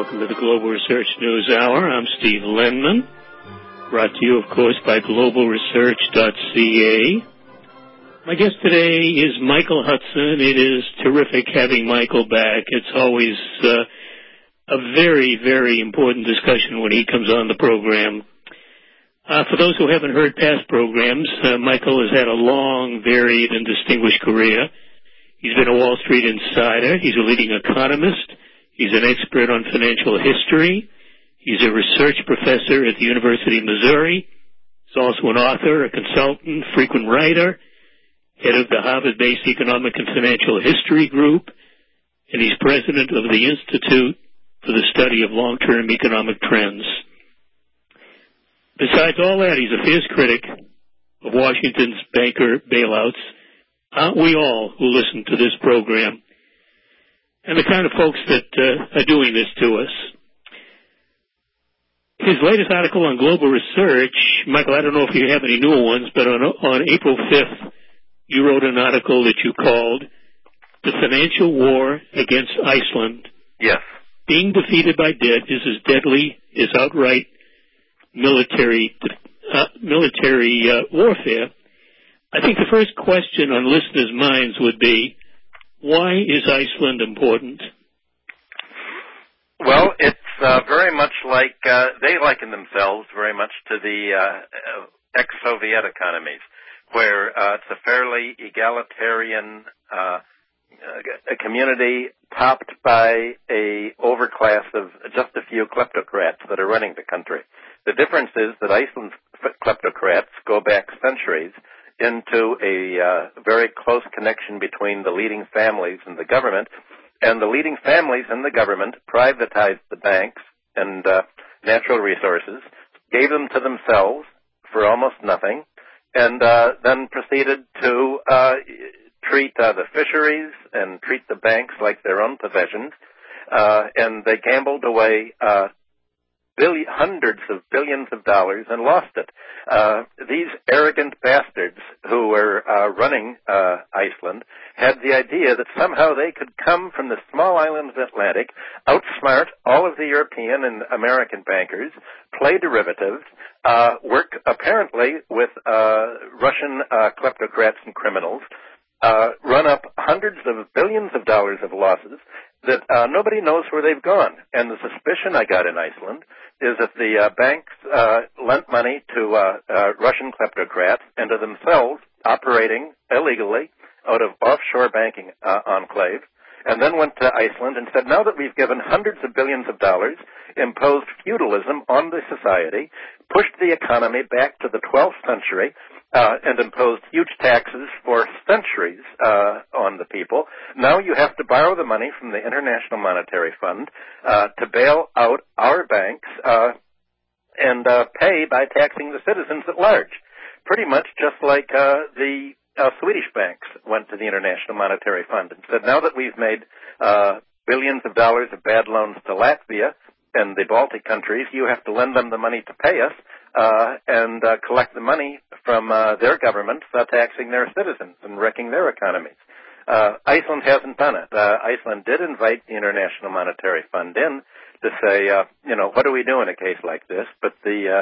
Welcome to the Global Research News Hour. I'm Steve Lenman, brought to you, of course, by globalresearch.ca. My guest today is Michael Hudson. It is terrific having Michael back. It's always a very, very important discussion when he comes on the program. For those who haven't heard past programs, Michael has had a long, varied, and distinguished career. He's been a Wall Street insider. He's a leading economist. He's an expert on financial history. He's a research professor at the University of Missouri. He's also an author, a consultant, frequent writer, head of the Harvard-based Economic and Financial History Group, and he's president of the Institute for the Study of Long-Term Economic Trends. Besides all that, he's a fierce critic of Washington's banker bailouts. Aren't we all who listen to this program? And the kind of folks that are doing this to us. His latest article on Global Research, Michael, I don't know if you have any newer ones, but on April 5th, you wrote an article that you called The Financial War Against Iceland. Yes. Being defeated by debt is as deadly as outright military warfare. I think the first question on listeners' minds would be, why is Iceland important? Well, it's very much like they liken themselves very much to the ex-Soviet economies, where it's a fairly egalitarian a community topped by a overclass of just a few kleptocrats that are running the country. The difference is that Iceland's kleptocrats go back centuries into a very close connection between the leading families and the government, and the leading families and the government privatized the banks and natural resources, gave them to themselves for almost nothing, and then proceeded to treat the fisheries and treat the banks like their own possessions, and they gambled away hundreds of billions of dollars and lost it. These arrogant bastards who were running Iceland had the idea that somehow they could come from the small island of the Atlantic, outsmart all of the European and American bankers, play derivatives, work apparently with Russian kleptocrats and criminals, run up hundreds of billions of dollars of losses that nobody knows where they've gone. And the suspicion I got in Iceland is that the banks lent money to Russian kleptocrats and to themselves operating illegally out of offshore banking enclaves, and then went to Iceland and said, now that we've given hundreds of billions of dollars, imposed feudalism on the society, pushed the economy back to the 12th century, and imposed huge taxes for centuries on the people. Now you have to borrow the money from the International Monetary Fund to bail out our banks and pay by taxing the citizens at large. Pretty much just like the Swedish banks went to the International Monetary Fund and said, now that we've made billions of dollars of bad loans to Latvia and the Baltic countries, you have to lend them the money to pay us, and collect the money from their governments, taxing their citizens and wrecking their economies. Iceland hasn't done it. Iceland did invite the International Monetary Fund in to say, what do we do in a case like this? But the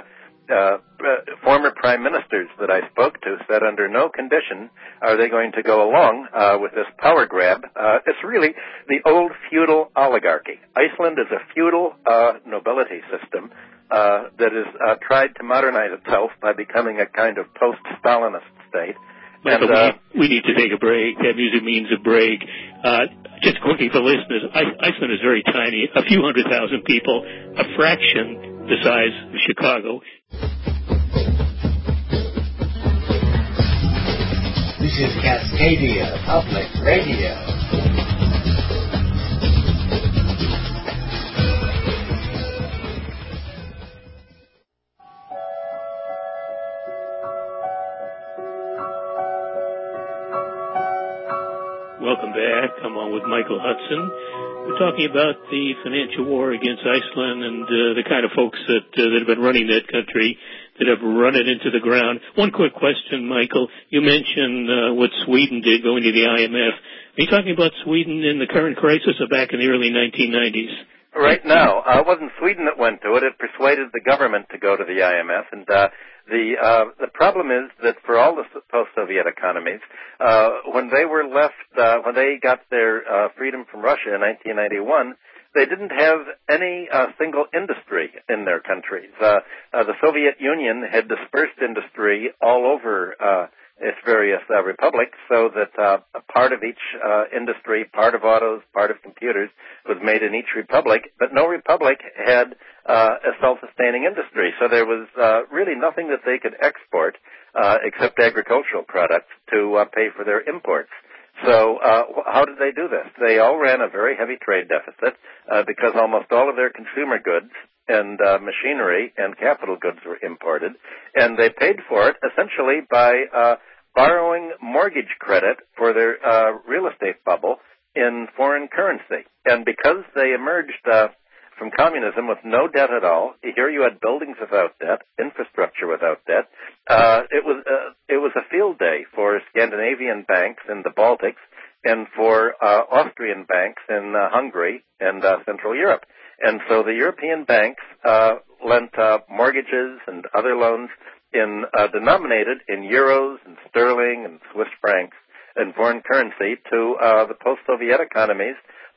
former prime ministers that I spoke to said under no condition are they going to go along with this power grab. It's really the old feudal oligarchy. Iceland is a feudal nobility system that has tried to modernize itself by becoming a kind of post-Stalinist state. Michael, we need to take a break. That music means a break. Just quickly for listeners, Iceland is very tiny, a few 100,000 people, a fraction the size of Chicago. This is Cascadia Public Radio. Welcome back. I'm on with Michael Hudson. We're talking about the financial war against Iceland and the kind of folks that have been running that country, that have run it into the ground. One quick question, Michael. You mentioned what Sweden did going to the IMF. Are you talking about Sweden in the current crisis or back in the early 1990s? right now. It wasn't Sweden that went to it. It persuaded the government to go to the IMF. And the problem is that for all the post-Soviet economies, when they were left, when they got their freedom from Russia in 1991, they didn't have any single industry in their countries. The Soviet Union had dispersed industry all over its various republics, so that a part of each industry, part of autos, part of computers, was made in each republic, but no republic had a self-sustaining industry. So there was really nothing that they could export except agricultural products to pay for their imports. So how did they do this? They all ran a very heavy trade deficit because almost all of their consumer goods and machinery and capital goods were imported, and they paid for it essentially by borrowing mortgage credit for their real estate bubble in foreign currency. And because they emerged from communism with no debt at all, here you had buildings without debt, infrastructure without debt. It was a field day for Scandinavian banks in the Baltics and for Austrian banks in Hungary and Central Europe. And so the European banks lent mortgages and other loans denominated in euros and sterling and Swiss francs and foreign currency to the post-Soviet economies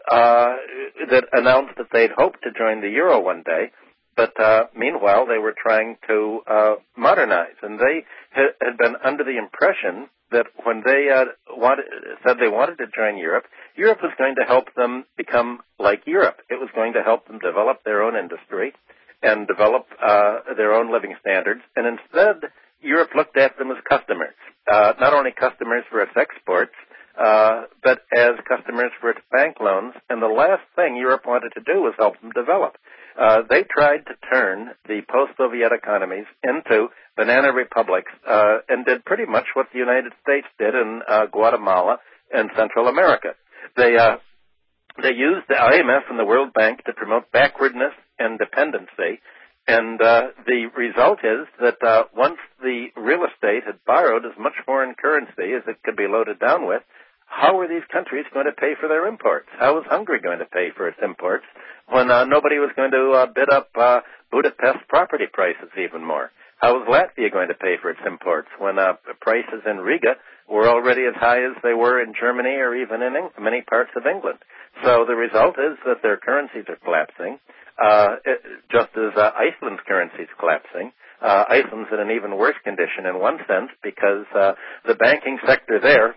that announced that they'd hoped to join the euro one day, but meanwhile they were trying to modernize, and they had been under the impression that when they said they wanted to join Europe, Europe was going to help them become like Europe. It was going to help them develop their own industry and develop their own living standards, and instead Europe looked at them as customers, not only customers for its exports, but as customers for its bank loans, and the last thing Europe wanted to do was help them develop. They tried to turn the post-Soviet economies into banana republics and did pretty much what the United States did in Guatemala and Central America. They used the IMF and the World Bank to promote backwardness and dependency, and the result is that once the real estate had borrowed as much foreign currency as it could be loaded down with, how were these countries going to pay for their imports? How was Hungary going to pay for its imports when nobody was going to bid up Budapest property prices even more? How was Latvia going to pay for its imports when prices in Riga were already as high as they were in Germany or even in many parts of England? So the result is that their currencies are collapsing, just as Iceland's currency is collapsing. Iceland's in an even worse condition in one sense because the banking sector there,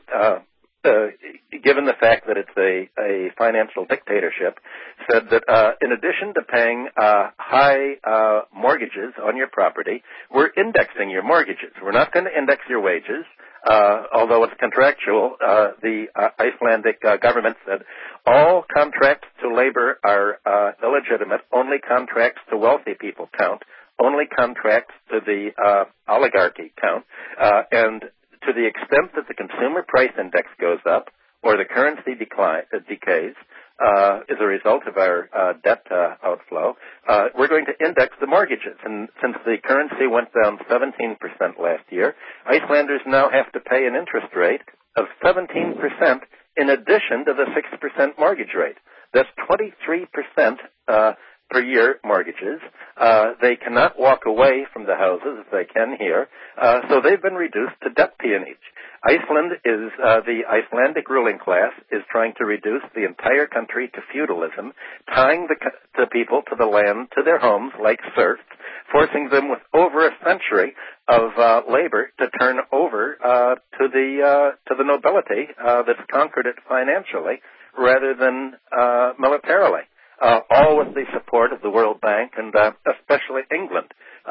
given the fact that it's a financial dictatorship, said that in addition to paying high mortgages on your property, we're indexing your mortgages. We're not going to index your wages, although it's contractual. The Icelandic government said all contracts to labor are illegitimate. Only contracts to wealthy people count. Only contracts to the oligarchy count. And to the extent that the consumer price index goes up or the currency decays as a result of our debt outflow, we're going to index the mortgages. And since the currency went down 17% last year, Icelanders now have to pay an interest rate of 17% in addition to the 6% mortgage rate. That's 23% per year mortgages. They cannot walk away from the houses as they can here, so they've been reduced to debt peonage. Iceland is, the Icelandic ruling class is trying to reduce the entire country to feudalism, tying the people to the land, to their homes like serfs, forcing them with over a century of labor to turn over to the nobility that's conquered it financially rather than militarily. All with the support of the World Bank and especially England.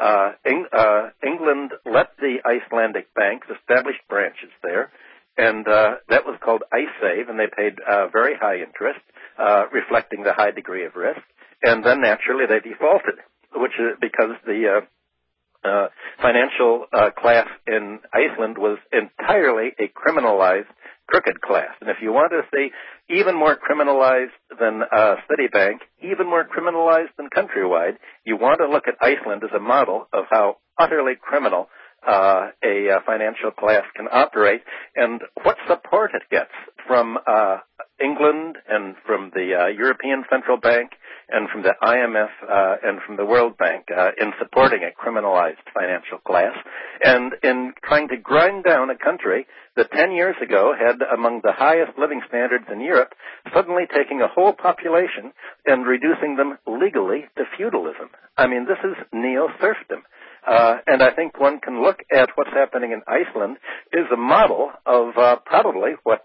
England let the Icelandic banks establish branches there, and that was called IceSave, and they paid very high interest, reflecting the high degree of risk. And then naturally they defaulted, which is because the financial class in Iceland was entirely a criminalized crooked class. And if you want to see even more criminalized than Citibank, even more criminalized than Countrywide, you want to look at Iceland as a model of how utterly criminal a financial class can operate and what support it gets from England and from the European Central Bank and from the IMF and from the World Bank in supporting a criminalized financial class and in trying to grind down a country that 10 years ago had among the highest living standards in Europe, suddenly taking a whole population and reducing them legally to feudalism. I mean, this is neo-serfdom. And I think one can look at what's happening in Iceland is a model of probably what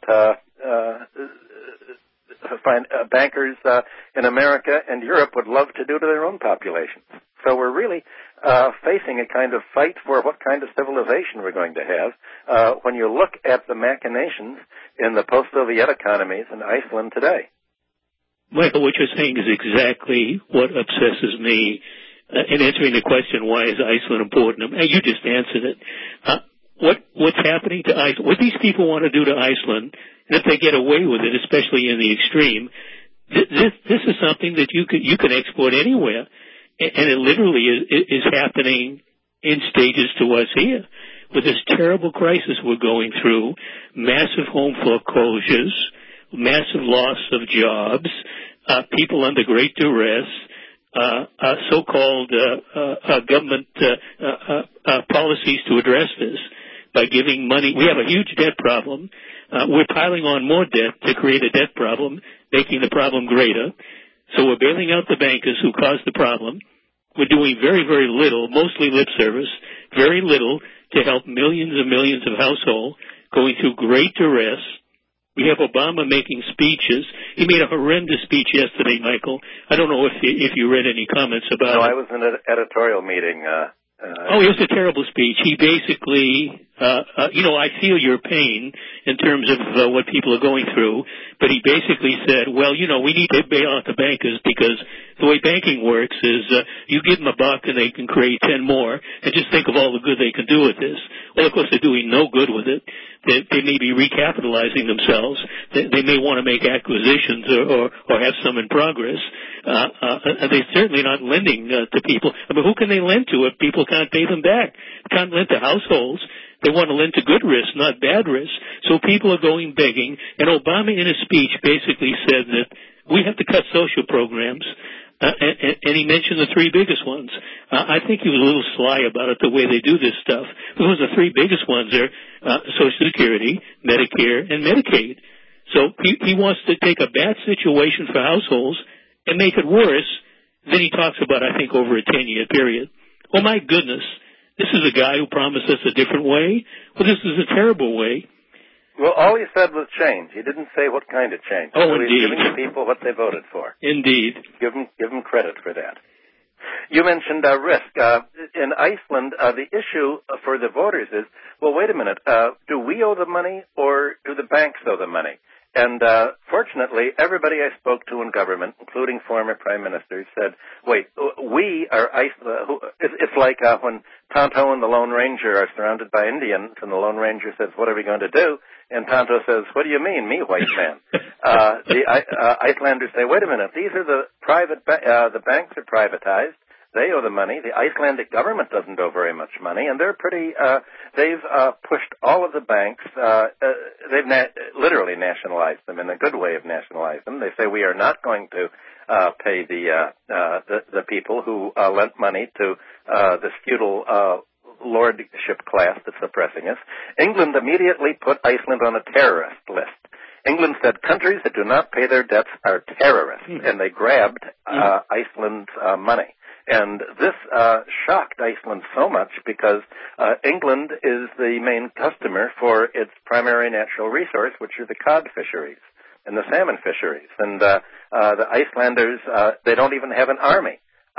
bankers in America and Europe would love to do to their own populations. So we're really facing a kind of fight for what kind of civilization we're going to have when you look at the machinations in the post-Soviet economies in Iceland today. Michael, what you're saying is exactly what obsesses me in answering the question, why is Iceland important? And you just answered it. What's happening to Iceland? What these people want to do to Iceland, and if they get away with it, especially in the extreme, this is something that you can export anywhere, and it literally is happening in stages to us here. With this terrible crisis we're going through, massive home foreclosures, massive loss of jobs, people under great duress, so-called government policies to address this by giving money. We have a huge debt problem. We're piling on more debt to create a debt problem, making the problem greater. So we're bailing out the bankers who caused the problem. We're doing very, very little, mostly lip service, very little to help millions and millions of households going through great duress. We have Obama making speeches. He made a horrendous speech yesterday, Michael. I don't know if you read any comments about it. No, I was in an editorial meeting. It was a terrible speech. He basically, I feel your pain in terms of what people are going through, but he basically said, well, we need to bail out the bankers because the way banking works is you give them $1 and they can create 10 more, and just think of all the good they can do with this. Well, of course, they're doing no good with it. They may be recapitalizing themselves. They may want to make acquisitions or have some in progress. They're certainly not lending to people. I mean, who can they lend to if people can't pay them back? They can't lend to households. They want to lend to good risk, not bad risk. So people are going begging. And Obama in his speech basically said that we have to cut social programs. And he mentioned the three biggest ones. I think he was a little sly about it, the way they do this stuff. Because the three biggest ones are Social Security, Medicare, and Medicaid. So he wants to take a bad situation for households and make it worse. Then he talks about, I think, over a 10-year period. Oh, my goodness. This is a guy who promised us a different way? Well, this is a terrible way. Well, all he said was change. He didn't say what kind of change. Oh, so indeed. He's giving the people what they voted for. Indeed. Give them credit for that. You mentioned risk. In Iceland, the issue for the voters is, well, wait a minute, do we owe the money or do the banks owe the money? And fortunately, everybody I spoke to in government, including former prime ministers, said, wait, we are it's like when Tonto and the Lone Ranger are surrounded by Indians, and the Lone Ranger says, what are we going to do? And Tonto says, what do you mean, me, white man? The Icelanders say, wait a minute, these are the the banks are privatized. They owe the money. The Icelandic government doesn't owe very much money, and they're they've pushed all of the banks, they've literally nationalized them in a good way of nationalized them. They say we are not going to pay the people who lent money to this feudal lordship class that's oppressing us. England immediately put Iceland on a terrorist list. England said countries that do not pay their debts are terrorists, and they grabbed Iceland's money. And this shocked Iceland so much because England is the main customer for its primary natural resource, which are the cod fisheries and the salmon fisheries. And the Icelanders, they don't even have an army.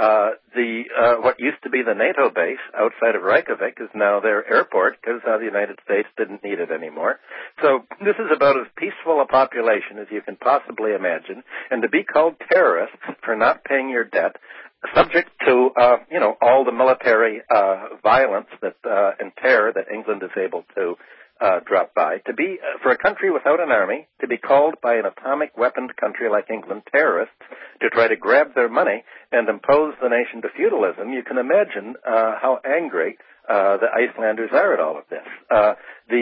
What used to be the NATO base outside of Reykjavik is now their airport because the United States didn't need it anymore. So this is about as peaceful a population as you can possibly imagine. And to be called terrorists for not paying your debt, subject to, all the military violence and terror that England is able to drop by, to be, for a country without an army, to be called by an atomic-weaponed country like England terrorists to try to grab their money and impose the nation to feudalism, you can imagine how angry the Icelanders are at all of this.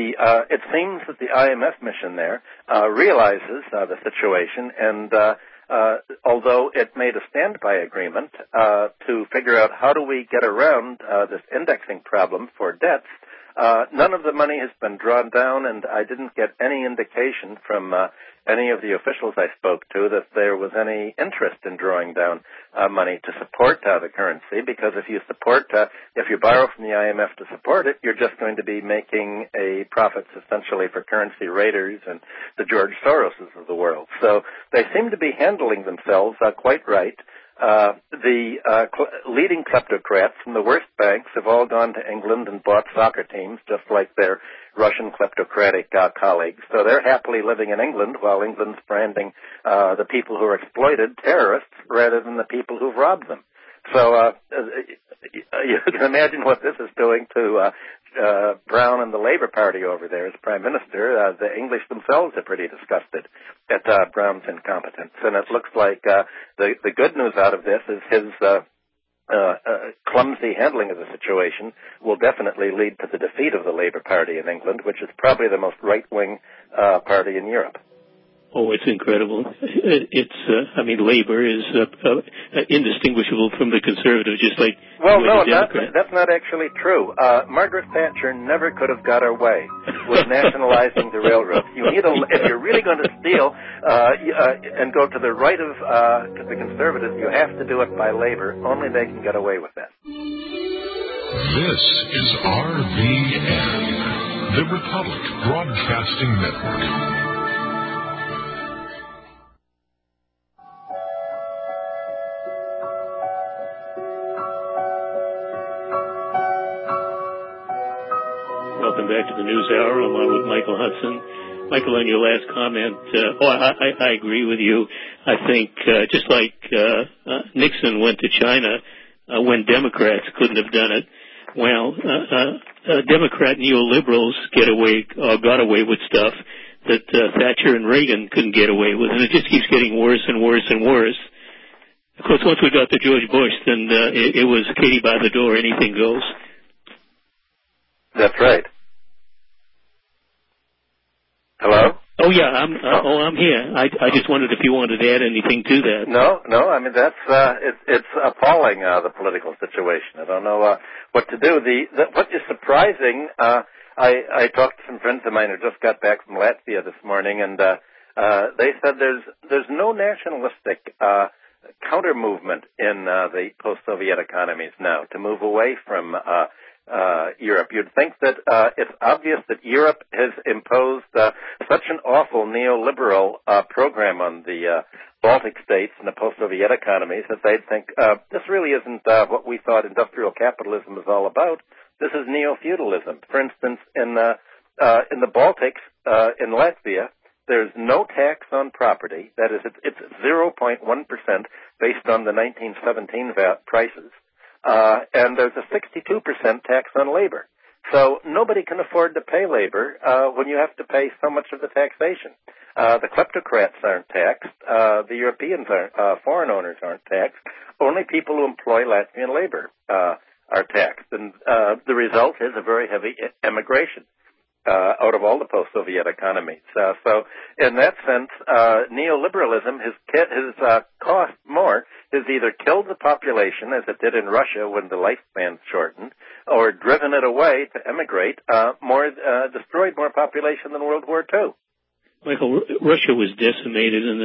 It seems that the IMF mission there realizes the situation and although it made a standby agreement to figure out how do we get around this indexing problem for debts, none of the money has been drawn down, and I didn't get any indication from any of the officials I spoke to that there was any interest in drawing down money to support the currency, because if you borrow from the IMF to support it, you're just going to be making a profit essentially for currency raiders and the George Soroses of the world. So they seem to be handling themselves quite right. The leading kleptocrats from the worst banks have all gone to England and bought soccer teams, just like their Russian kleptocratic colleagues. So they're happily living in England while England's branding the people who are exploited terrorists rather than the people who've robbed them. So you can imagine what this is doing to Brown and the Labour Party over there as Prime Minister. The English themselves are pretty disgusted at Brown's incompetence. And it looks like the good news out of this is his clumsy handling of the situation will definitely lead to the defeat of the Labour Party in England, which is probably the most right-wing party in Europe. Oh, it's incredible. Labour is indistinguishable from the Conservatives, just like that's not actually true. Margaret Thatcher never could have got her way with nationalizing the railroads. If you're really going to steal and go to the right of the Conservatives, you have to do it by Labour. Only they can get away with that. This is RBN, the Republic Broadcasting Network. Welcome back to the News Hour. I'm on with Michael Hudson. Michael, on your last comment, I agree with you. I think just like Nixon went to China when Democrats couldn't have done it, Democrat neoliberals got away with stuff that Thatcher and Reagan couldn't get away with, and it just keeps getting worse and worse and worse. Of course, once we got to George Bush, then it was Katie by the door, anything goes. That's right. Hello? Oh yeah, I'm here. I just wondered if you wanted to add anything to that. No. I mean that's it's appalling the political situation. I don't know what to do. What is surprising. I talked to some friends of mine who just got back from Latvia this morning, and they said there's no nationalistic counter movement in the post-Soviet economies now to move away from Europe. You'd think that it's obvious that Europe has imposed such an awful neoliberal program on the Baltic states and the post-Soviet economies that they'd think this really isn't what we thought industrial capitalism is all about. This is neo-feudalism. For instance, in the Baltics, in Latvia, there's no tax on property. That is, it's 0.1% based on the 1917 prices. And there's a 62% tax on labor. So nobody can afford to pay labor when you have to pay so much of the taxation. The kleptocrats aren't taxed. The Europeans aren't, foreign owners aren't taxed. Only people who employ Latvian labor are taxed. And the result is a very heavy emigration out of all the post-Soviet economies. So in that sense, neoliberalism has cost more, has either killed the population, as it did in Russia when the lifespan shortened, or driven it away to emigrate, destroyed more population than World War II. Michael, Russia was decimated in the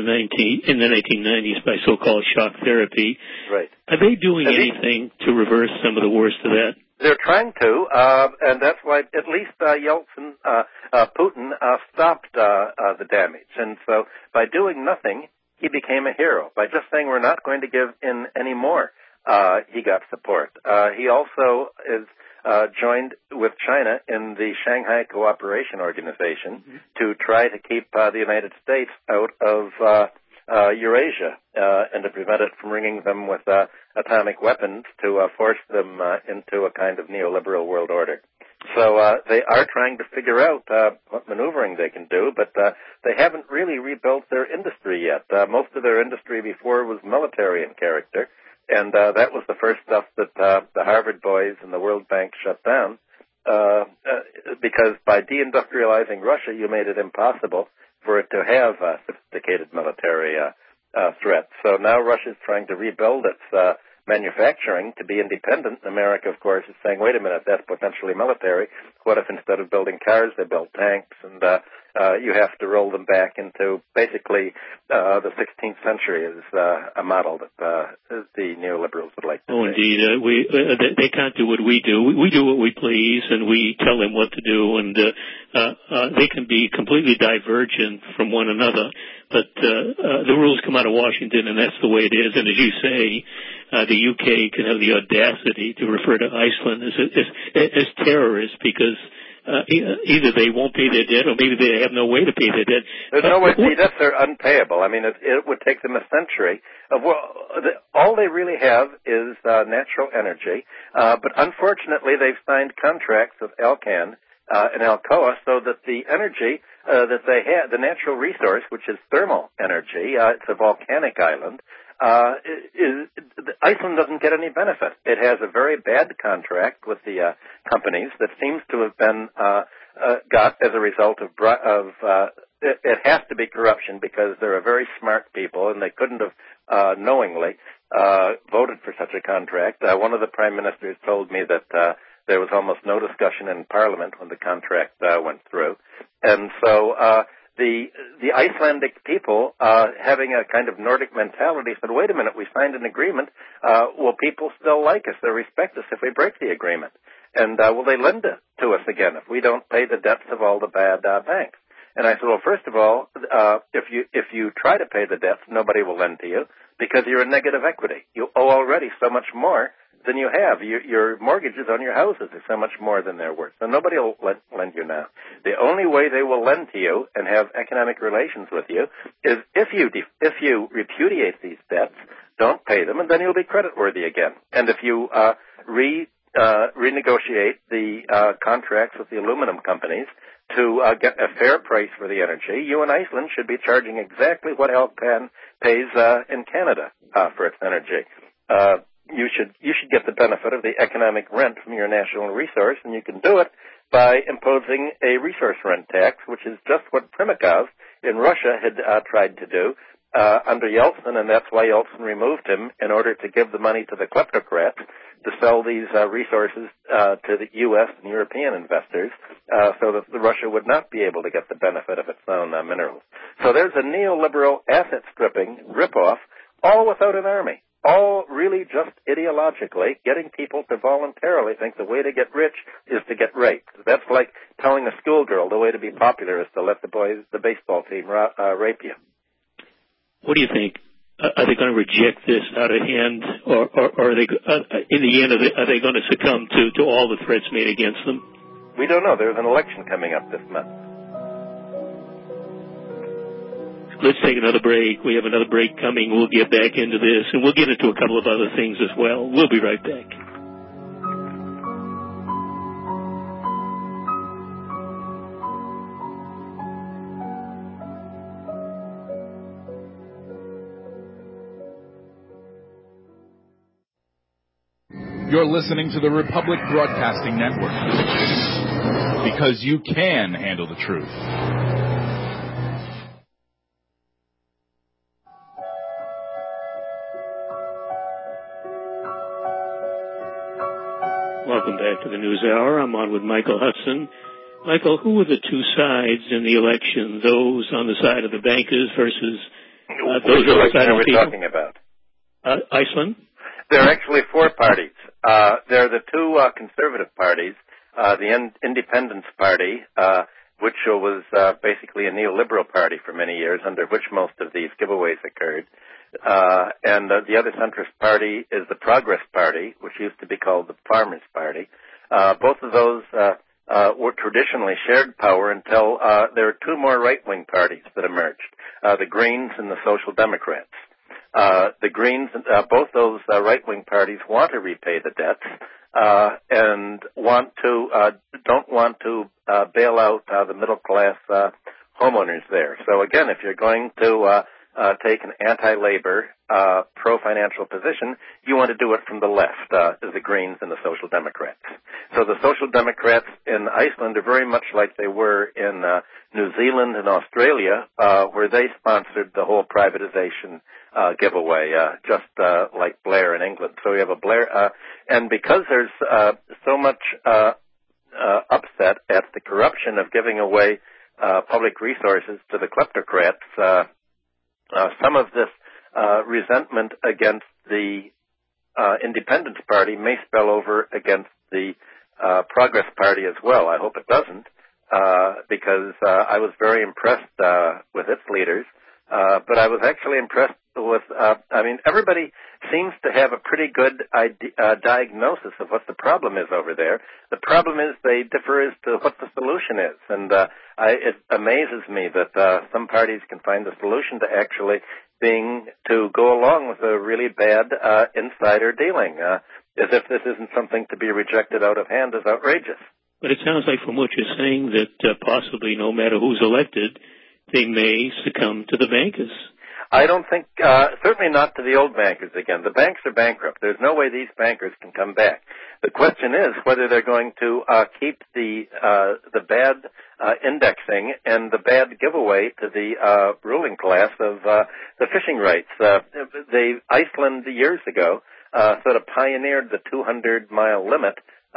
1990s by so-called shock therapy. Right. Are they doing anything to reverse some of the worst of that? They're trying to, and that's why at least Yeltsin, Putin, stopped the damage. And so by doing nothing, he became a hero. By just saying we're not going to give in anymore, he got support. He also is joined with China in the Shanghai Cooperation Organization to try to keep the United States out of Eurasia and to prevent it from ringing them with atomic weapons to force them into a kind of neoliberal world order. So they are trying to figure out what maneuvering they can do, but they haven't really rebuilt their industry yet. Most of their industry before was military in character, and that was the first stuff that the Harvard boys and the World Bank shut down because by deindustrializing Russia, you made it impossible for it to have sophisticated military threat. So now Russia's trying to rebuild its manufacturing to be independent. America, of course, is saying, wait a minute, that's potentially military. What if instead of building cars, they build tanks? And you have to roll them back into basically the 16th century is a model that the neoliberals would like to see. Indeed. They can't do what we do. We do what we please, and we tell them what to do, and they can be completely divergent from one another. But the rules come out of Washington, and that's the way it is. And as you say, the UK can have the audacity to refer to Iceland as terrorists because either they won't pay their debt or maybe they have no way to pay their debt. There's no way. The debts are unpayable. I mean, it would take them a century. All they really have is natural energy. But unfortunately, they've signed contracts with Alcan and Alcoa so that the energy that they have, the natural resource, which is thermal energy, it's a volcanic island, Iceland doesn't get any benefit. It has a very bad contract with the companies that seems to have been got as a result of it has to be corruption because they're a very smart people and they couldn't have knowingly voted for such a contract. One of the prime ministers told me that there was almost no discussion in Parliament when the contract went through, and so the Icelandic people, having a kind of Nordic mentality, said, wait a minute, we signed an agreement. Will people still like us? They'll respect us if we break the agreement. And will they lend it to us again if we don't pay the debts of all the bad banks? And I said, well, first of all, if you try to pay the debts, nobody will lend to you because you're in negative equity. You owe already so much more than you have. Your mortgages on your houses are so much more than they're worth. So nobody will lend you now. The only way they will lend to you and have economic relations with you is if you repudiate these debts, don't pay them, and then you'll be creditworthy again. And if you renegotiate the contracts with the aluminum companies to get a fair price for the energy, you in Iceland should be charging exactly what Alcan pays in Canada for its energy. You should get the benefit of the economic rent from your national resource, and you can do it by imposing a resource rent tax, which is just what Primakov in Russia had tried to do under Yeltsin, and that's why Yeltsin removed him in order to give the money to the kleptocrats to sell these resources to the U.S. and European investors so that Russia would not be able to get the benefit of its own minerals. So there's a neoliberal asset-stripping ripoff, all without an army. All really just ideologically getting people to voluntarily think the way to get rich is to get raped. That's like telling a schoolgirl the way to be popular is to let the baseball team rape you. What do you think? Are they going to reject this out of hand, or are they, in the end, are they going to succumb to all the threats made against them? We don't know. There's an election coming up this month. Let's take another break. We have another break coming. We'll get back into this, and we'll get into a couple of other things as well. We'll be right back. You're listening to the Republic Broadcasting Network because you can handle the truth. Welcome back to the News Hour. I'm on with Michael Hudson. Michael, who were the two sides in the election? Those on the side of the bankers versus those on the side of the people? What are we talking about? Iceland? There are actually four parties. There are the two conservative parties, the Independence Party, which was basically a neoliberal party for many years, under which most of these giveaways occurred. And the other centrist party is the Progress Party, which used to be called the Farmers' Party. Both of those were traditionally shared power until there were two more right-wing parties that emerged, the Greens and the Social Democrats. The Greens, both those right-wing parties want to repay the debts and don't want to bail out the middle-class homeowners there. So again, if you're going to take an anti-labor, pro-financial position, you want to do it from the left, the Greens and the Social Democrats. So the Social Democrats in Iceland are very much like they were in New Zealand and Australia, where they sponsored the whole privatization giveaway, just like Blair in England. So we have a Blair, and because there's so much upset at the corruption of giving away public resources to the kleptocrats, some of this resentment against the Independence Party may spill over against the Progress Party as well. I hope it doesn't, because I was very impressed with its leaders. But I was actually impressed with, everybody seems to have a pretty good diagnosis of what the problem is over there. The problem is they differ as to what the solution is. And it amazes me that some parties can find the solution to actually being to go along with a really bad insider dealing, as if this isn't something to be rejected out of hand as outrageous. But it sounds like from what you're saying that possibly no matter who's elected, they may succumb to the bankers. I don't think, certainly not to the old bankers again. The banks are bankrupt. There's no way these bankers can come back. The question is whether they're going to keep the bad indexing and the bad giveaway to the ruling class of the fishing rights. Iceland years ago sort of pioneered the 200-mile limit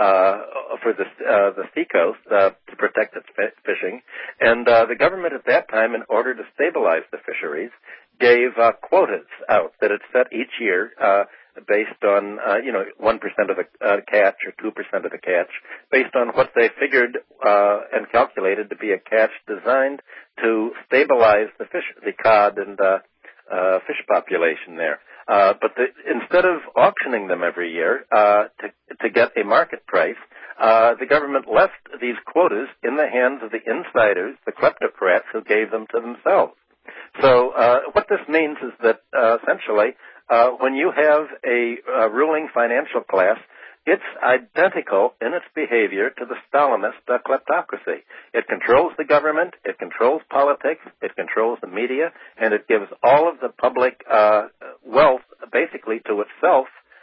for the seacoast to protect its fishing, and the government at that time, in order to stabilize the fisheries, gave quotas out that it set each year based on 1% of the catch or 2% of the catch, based on what they figured and calculated to be a catch designed to stabilize the cod and fish population there. But instead of auctioning them every year to get a market price, the government left these quotas in the hands of the insiders, the kleptocrats, who gave them to themselves. So what this means is that essentially when you have a ruling financial class, it's identical in its behavior to the Stalinist kleptocracy. It controls the government, it controls politics, it controls the media, and it gives all of the public wealth basically to itself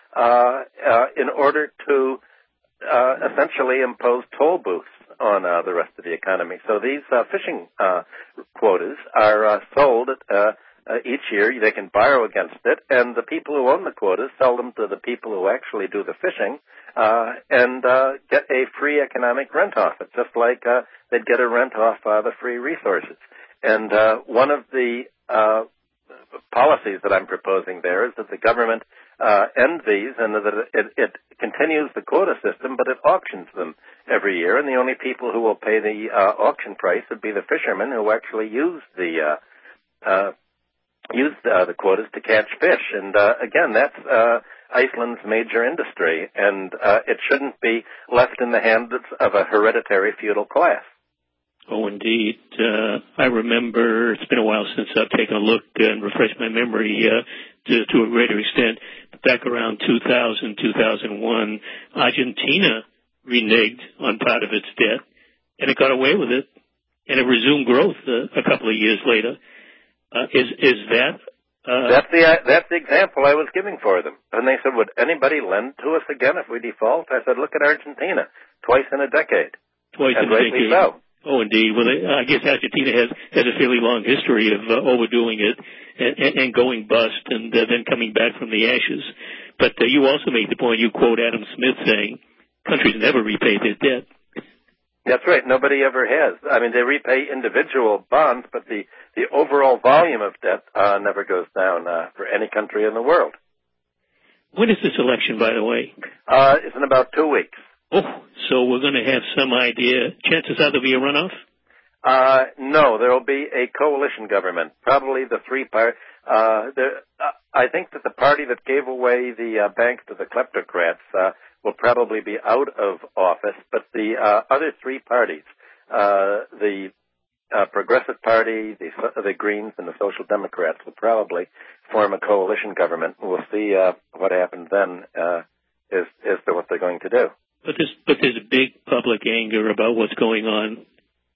in order to essentially impose toll booths on the rest of the economy. So these fishing quotas are sold each year. They can borrow against it, and the people who own the quotas sell them to the people who actually do the fishing and get a free economic rent off it, just like they'd get a rent off the free resources. And one of the policies that I'm proposing there is that the government end these, and that it continues the quota system, but it auctions them every year, and the only people who will pay the auction price would be the fishermen who actually use the quotas to catch fish. And again, that's Iceland's major industry, and it shouldn't be left in the hands of a hereditary feudal class. Oh, indeed. I remember, it's been a while since I've taken a look and refreshed my memory to a greater extent. Back around 2000, 2001, Argentina reneged on part of its debt, and it got away with it, and it resumed growth a couple of years later. Is that... That's the example I was giving for them. And they said, would anybody lend to us again if we default? I said, look at Argentina, twice in a decade. Twice in a decade. So. Oh, indeed. Well, I guess Argentina has a fairly long history of overdoing it and going bust and then coming back from the ashes. But you also make the point, you quote Adam Smith saying, countries never repay their debt. That's right. Nobody ever has. I mean, they repay individual bonds, but the overall volume of debt never goes down for any country in the world. When is this election, by the way? It's in about 2 weeks. Oh, so we're going to have some idea. Chances are there'll be a runoff? No, there will be a coalition government. Probably the I think that the party that gave away the banks to the kleptocrats will probably be out of office, but the other three parties, the Progressive Party, the Greens, and the Social Democrats will probably form a coalition government. We'll see what happens then as to what they're going to do. But there's big public anger about what's going on.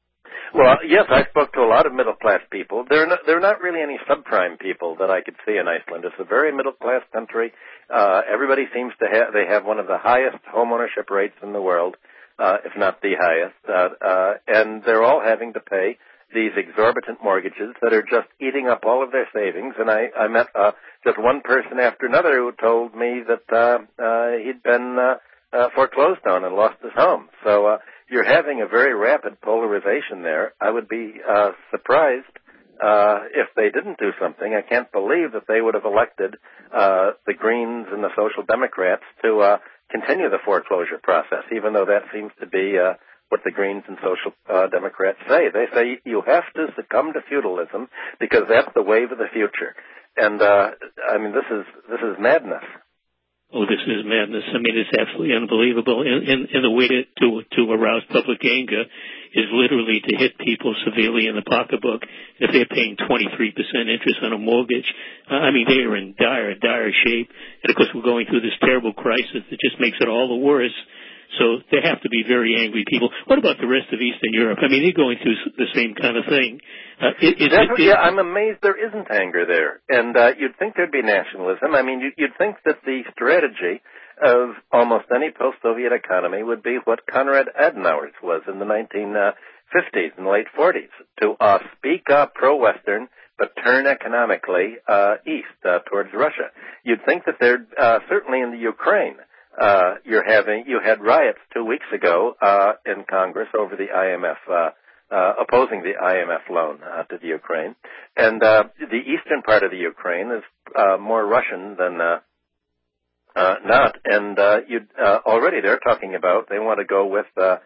Well, yes, I spoke to a lot of middle-class people. There are not really any subprime people that I could see in Iceland. It's a very middle-class country. Everybody seems to they have one of the highest homeownership rates in the world, if not the highest, and they're all having to pay these exorbitant mortgages that are just eating up all of their savings. And I met just one person after another who told me that he'd been foreclosed on and lost his home. So you're having a very rapid polarization there. I would be surprised if they didn't do something. I can't believe that they would have elected the Greens and the Social Democrats to continue the foreclosure process, even though that seems to be what the Greens and Social Democrats say. They say you have to succumb to feudalism because that's the wave of the future. And I mean, this is madness. Oh, this is madness. I mean, it's absolutely unbelievable. And the way to arouse public anger is literally to hit people severely in the pocketbook if they're paying 23% interest on a mortgage. I mean, they are in dire shape. And, of course, we're going through this terrible crisis that just makes it all the worse. So there have to be very angry people. What about the rest of Eastern Europe? I mean, they're going through the same kind of thing. I'm amazed there isn't anger there. And you'd think there'd be nationalism. I mean, you'd think that the strategy of almost any post-Soviet economy would be what Konrad Adenauer's was in the 1950s and late 40s, to speak pro-Western but turn economically east towards Russia. You'd think that there'd, certainly in the Ukraine, you had riots 2 weeks ago in Congress over the IMF, opposing the IMF loan to the Ukraine, and the eastern part of the Ukraine is more Russian than not. And already they're talking about they want to go with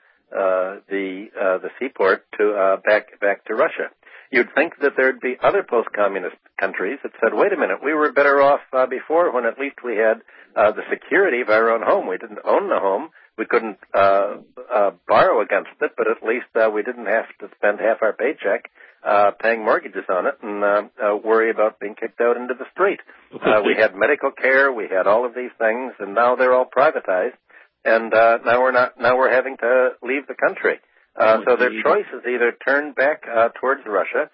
the seaport to back to Russia. You'd think that there'd be other post-communist countries that said, wait a minute, we were better off before when at least we had the security of our own home. We didn't own the home. We couldn't borrow against it, but at least we didn't have to spend half our paycheck paying mortgages on it and worry about being kicked out into the street. We had medical care. We had all of these things, and now they're all privatized. And now we're having to leave the country. So their choice is either turn back towards Russia.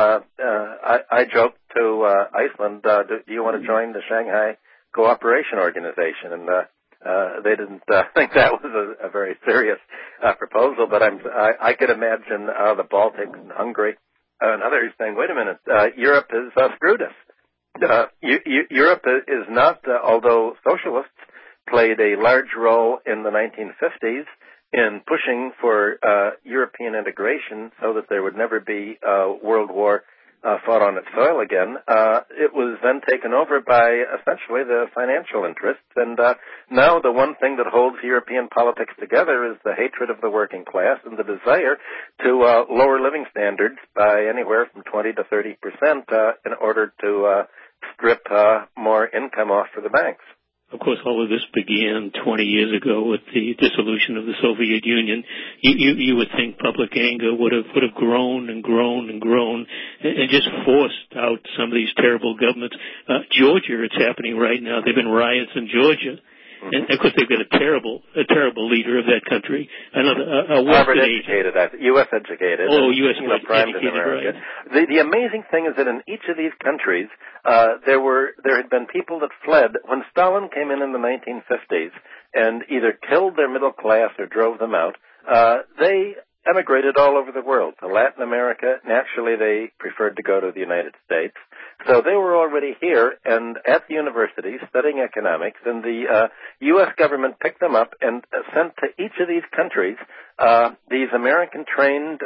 I joked to Iceland, do you want to join the Shanghai Cooperation Organization? And they didn't think that was a very serious proposal. But I could imagine the Baltics and Hungary and others saying, wait a minute, Europe has screwed us. Europe is not, although socialists played a large role in the 1950s in pushing for European integration so that there would never be World War fought on its soil again. It was then taken over by essentially the financial interests, and now the one thing that holds European politics together is the hatred of the working class and the desire to lower living standards by anywhere from 20 to 30% in order to strip more income off for the banks. Of course, all of this began 20 years ago with the dissolution of the Soviet Union. You would think public anger would have grown and grown and grown and just forced out some of these terrible governments. Georgia, it's happening right now. There have been riots in Georgia. And, of course, they've got a terrible leader of that country. Harvard educated, U.S. educated. Oh, U.S. educated, right. The amazing thing is that in each of these countries, there had been people that fled when Stalin came in the 1950s and either killed their middle class or drove them out. They emigrated all over the world to Latin America. Naturally, they preferred to go to the United States. So they were already here and at the university studying economics, and the U.S. government picked them up and sent to each of these countries these American-trained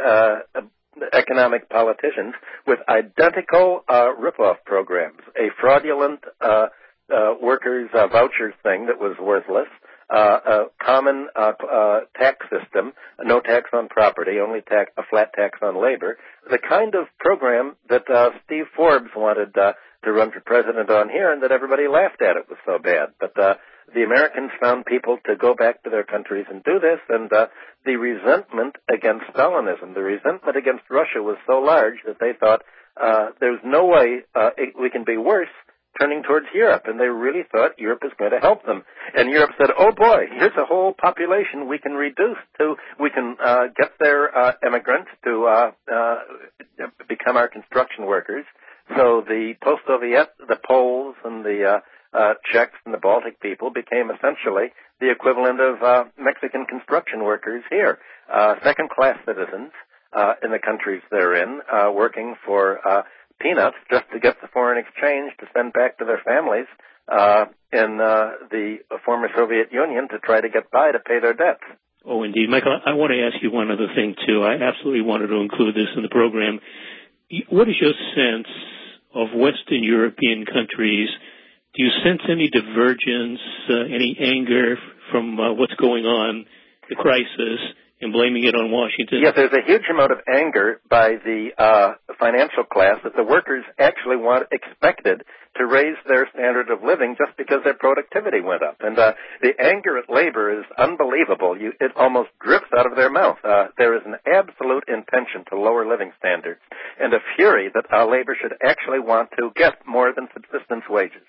economic politicians with identical rip-off programs, a fraudulent workers' vouchers thing that was worthless, a common tax system, no tax on property, only a flat tax on labor, the kind of program that Steve Forbes wanted to run for president on here and that everybody laughed at. It was so bad. But the Americans found people to go back to their countries and do this, and the resentment against Stalinism, the resentment against Russia was so large that they thought there's no way we can be worse turning towards Europe, and they really thought Europe was going to help them. And Europe said, oh boy, here's a whole population we can get their immigrants to become our construction workers. So the post-Soviet, the Poles and the Czechs and the Baltic people became essentially the equivalent of Mexican construction workers here, second-class citizens in the countries they're in, working for peanuts just to get the foreign exchange to send back to their families in the former Soviet Union to try to get by to pay their debts. Oh, indeed. Michael, I want to ask you one other thing, too. I absolutely wanted to include this in the program. What is your sense of Western European countries? Do you sense any divergence, any anger from what's going on, the crisis, and blaming it on Washington? Yes, there's a huge amount of anger by the financial class that the workers actually expected to raise their standard of living just because their productivity went up. And the anger at labor is unbelievable. It almost drips out of their mouth. There is an absolute intention to lower living standards and a fury that labor should actually want to get more than subsistence wages.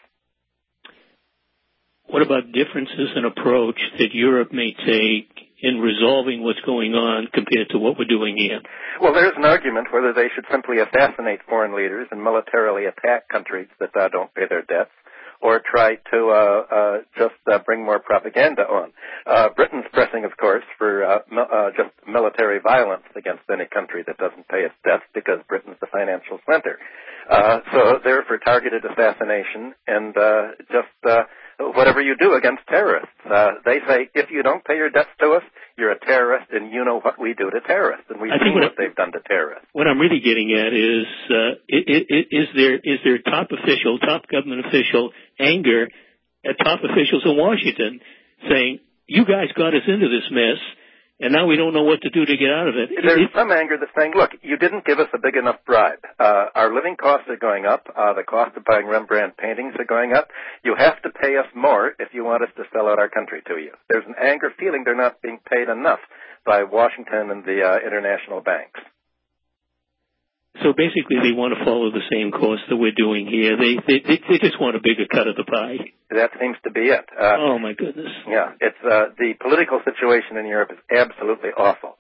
What about differences in approach that Europe may take in resolving what's going on compared to what we're doing here? Well, there's an argument whether they should simply assassinate foreign leaders and militarily attack countries that don't pay their debts, or try to just bring more propaganda on. Britain's pressing, of course, for just military violence against any country that doesn't pay its debts because Britain's the financial center. So they're for targeted assassination and whatever you do against terrorists. They say, if you don't pay your debts to us, you're a terrorist, and you know what we do to terrorists, and we've seen what they've done to terrorists. What I'm really getting at is there top government official anger at top officials in Washington saying, you guys got us into this mess, and now we don't know what to do to get out of it. There's some anger that's saying, look, you didn't give us a big enough bribe. Our living costs are going up. The cost of buying Rembrandt paintings are going up. You have to pay us more if you want us to sell out our country to you. There's an anger feeling they're not being paid enough by Washington and the international banks. So basically they want to follow the same course that we're doing here. They just want a bigger cut of the pie. That seems to be it. Oh, my goodness. Yeah, it's the political situation in Europe is absolutely awful.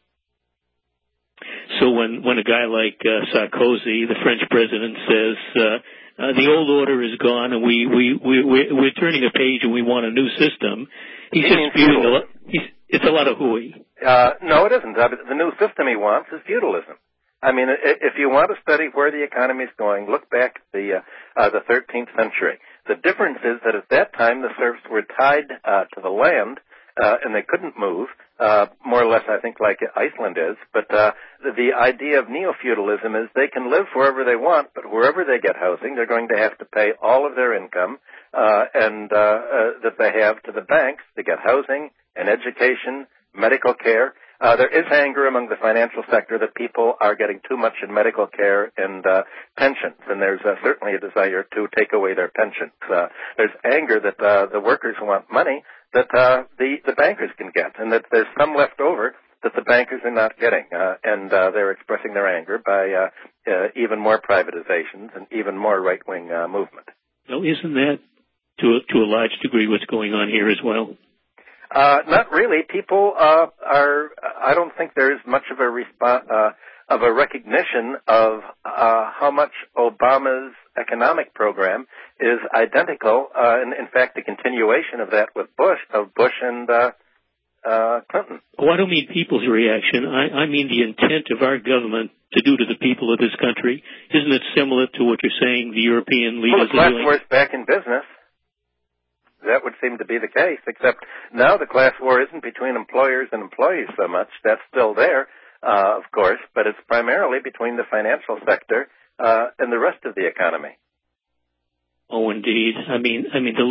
So when a guy like Sarkozy, the French president, says the old order is gone and we're turning a page and we want a new system, he's just spewing it's a lot of hooey. No, it isn't. The new system he wants is feudalism. I mean, if you want to study where the economy is going, look back at the 13th century. The difference is that at that time the serfs were tied to the land and they couldn't move, more or less I think like Iceland is. But the idea of neo-feudalism is they can live wherever they want, but wherever they get housing, they're going to have to pay all of their income that they have to the banks to get housing and education, medical care. There is anger among the financial sector that people are getting too much in medical care and pensions, and there's certainly a desire to take away their pensions. There's anger that the workers want money that the bankers can get, and that there's some left over that the bankers are not getting, and they're expressing their anger by even more privatizations and even more right-wing movement. Well, isn't that to a large degree what's going on here as well? Not really. People I don't think there's much of a recognition of how much Obama's economic program is identical, and in fact, the continuation of that with Bush and Clinton. Oh, I don't mean people's reaction. I mean the intent of our government to do to the people of this country. Isn't it similar to what you're saying the European leaders are doing? Well, the class war is back in business. That would seem to be the case, except now the class war isn't between employers and employees so much. That's still there, of course, but it's primarily between the financial sector and the rest of the economy. Oh, indeed. I mean,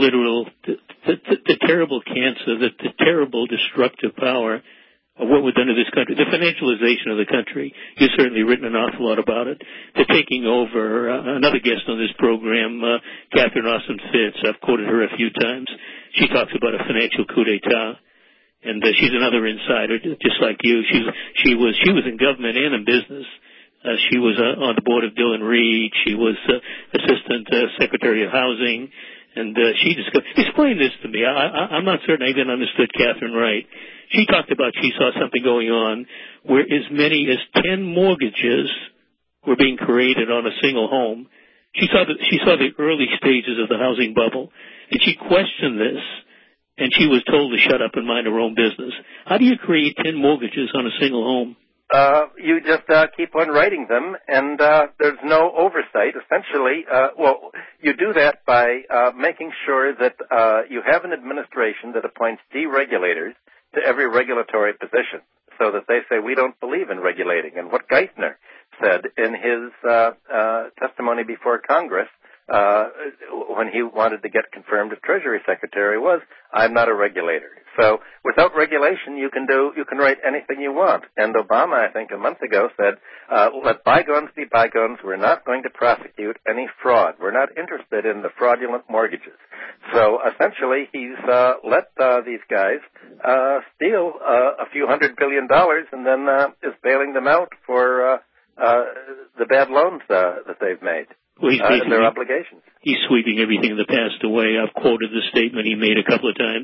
the terrible cancer, the terrible destructive power of what we've done to this country, the financialization of the country. You've certainly written an awful lot about it. The taking over, another guest on this program, Catherine Austin Fitts, I've quoted her a few times. She talks about a financial coup d'etat, and she's another insider, just like you. She was in government and in business She was on the board of Dillon Reed. She was Assistant Secretary of Housing. And she explained this to me. I'm not certain I even understood Catherine right. She talked about she saw something going on where as many as 10 mortgages were being created on a single home. She saw the early stages of the housing bubble, and she questioned this, and she was told to shut up and mind her own business. How do you create 10 mortgages on a single home? You just keep on writing them, and there's no oversight. Essentially, you do that by making sure that you have an administration that appoints deregulators to every regulatory position, so that they say, we don't believe in regulating. And what Geithner said in his testimony before Congress when he wanted to get confirmed as Treasury Secretary was, I'm not a regulator. So without regulation, you can write anything you want. And Obama, I think, a month ago said, let bygones be bygones. We're not going to prosecute any fraud. We're not interested in the fraudulent mortgages. So essentially, he's let these guys steal a few $100 billion and then is bailing them out for the bad loans that they've made. And their obligations. He's sweeping everything in the past away. I've quoted the statement he made a couple of times.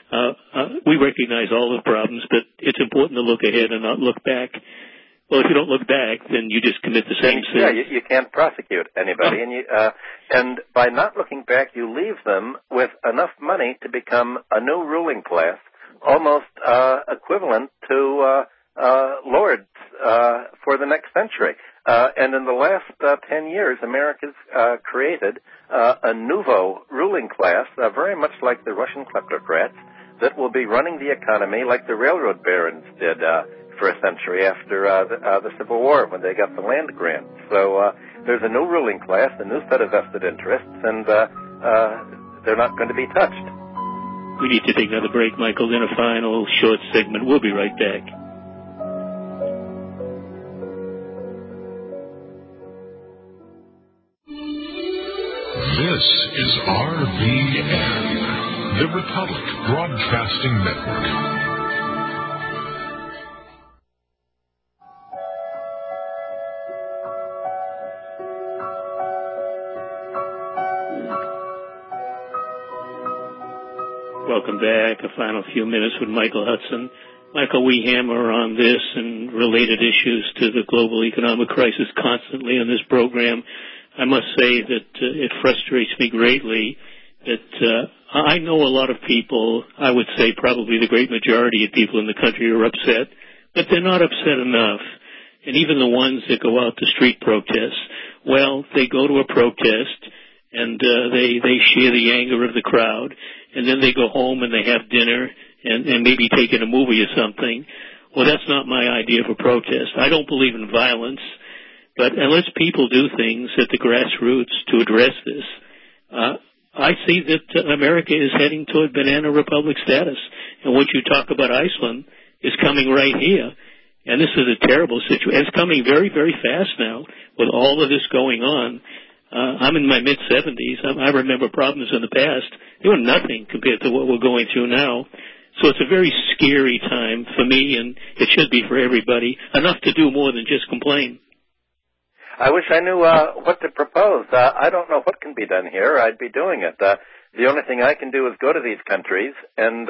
We recognize all the problems, but it's important to look ahead and not look back. Well, if you don't look back, then you just commit the same sin. Yeah, you can't prosecute anybody. And by not looking back, you leave them with enough money to become a new ruling class, almost equivalent to lords for the next century. And in the last 10 years, America's created a nouveau ruling class, very much like the Russian kleptocrats, that will be running the economy like the railroad barons did for a century after the Civil War when they got the land grant. So there's a new ruling class, a new set of vested interests, and they're not going to be touched. We need to take another break, Michael, then a final short segment. We'll be right back. This is RBN, the Republic Broadcasting Network. Welcome back. A final few minutes with Michael Hudson. Michael, we hammer on this and related issues to the global economic crisis constantly on this program. I must say that it frustrates me greatly that I know a lot of people, I would say probably the great majority of people in the country are upset, but they're not upset enough. And even the ones that go out to street protests, well, they go to a protest and they share the anger of the crowd, and then they go home and they have dinner and maybe take in a movie or something. Well, that's not my idea of a protest. I don't believe in violence. But unless people do things at the grassroots to address this, I see that America is heading toward banana republic status. And what you talk about Iceland is coming right here. And this is a terrible situation. It's coming very, very fast now with all of this going on. I'm in my mid-70s. I remember problems in the past. They were nothing compared to what we're going through now. So it's a very scary time for me, and it should be for everybody. Enough to do more than just complain. I wish I knew what to propose. I don't know what can be done here. I'd be doing it. The only thing I can do is go to these countries and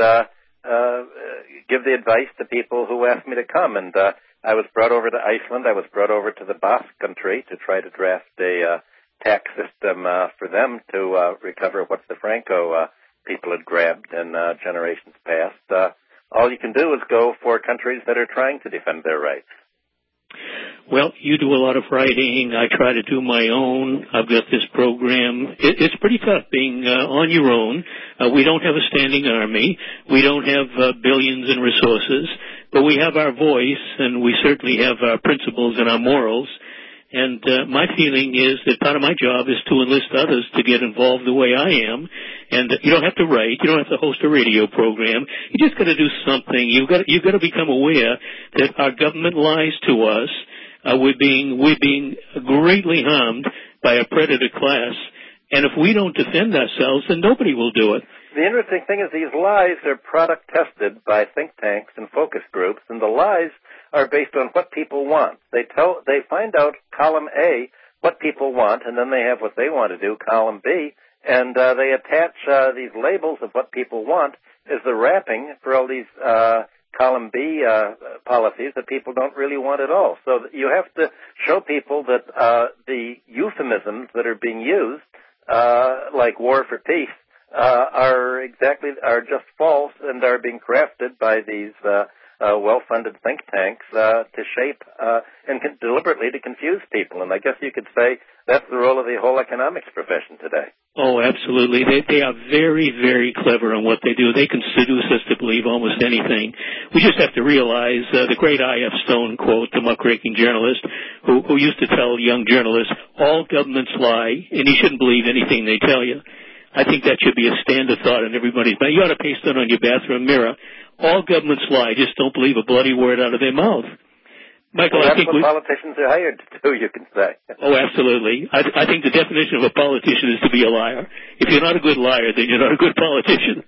give the advice to people who ask me to come. And I was brought over to Iceland. I was brought over to the Basque country to try to draft a tax system for them to recover what the Franco people had grabbed in generations past. All you can do is go for countries that are trying to defend their rights. Well, you do a lot of writing. I try to do my own. I've got this program. It's pretty tough being on your own. We don't have a standing army. We don't have billions in resources, but we have our voice, and we certainly have our principles and our morals. And my feeling is that part of my job is to enlist others to get involved the way I am. And you don't have to write. You don't have to host a radio program. You just got to do something. You've got to become aware that our government lies to us. We're being greatly harmed by a predator class. And if we don't defend ourselves, then nobody will do it. The interesting thing is these lies are product tested by think tanks and focus groups, and the lies are based on what people want. They find out column A what people want, and then they have what they want to do, column B, and they attach these labels of what people want as the wrapping for all these column B policies that people don't really want at all. So you have to show people that the euphemisms that are being used, like war for peace, are just false and are being crafted by these well-funded think tanks to shape and deliberately to confuse people. And I guess you could say that's the role of the whole economics profession today. Oh, absolutely. They are very, very clever on what they do. They can seduce us to believe almost anything. We just have to realize the great I.F. Stone quote, the muckraking journalist, who used to tell young journalists, all governments lie, and you shouldn't believe anything they tell you. I think that should be a standard thought in everybody's mind. You ought to paste that on your bathroom mirror. All governments lie. Just don't believe a bloody word out of their mouth. Michael, well, I think what politicians are hired to do, you can say. Oh, absolutely. I think the definition of a politician is to be a liar. If you're not a good liar, then you're not a good politician.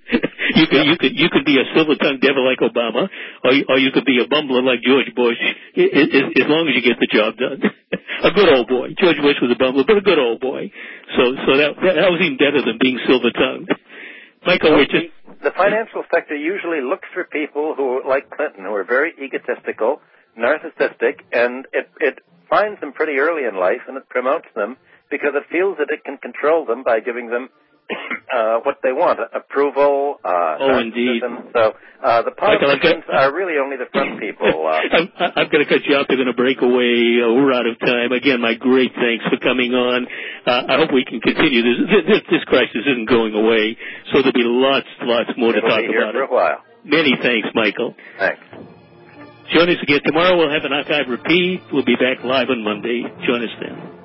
You could be a silver-tongued devil like Obama, or you could be a bumbler like George Bush, as long as you get the job done. A good old boy. George Bush was a bumbler, but a good old boy. So that was even better than being silver-tongued. Michael, the financial sector usually looks for people who, like Clinton, who are very egotistical, narcissistic, and it finds them pretty early in life, and it promotes them because it feels that it can control them by giving them what they want, approval, indeed. So the politicians are really only the front people. I'm going to cut you off. They're going to break away. We're out of time. Again, my great thanks for coming on. I hope we can continue. This crisis isn't going away, so there'll be lots more to talk about. It'll be here for a while. Many thanks, Michael. Thanks. Join us again tomorrow. We'll have an archive repeat. We'll be back live on Monday. Join us then.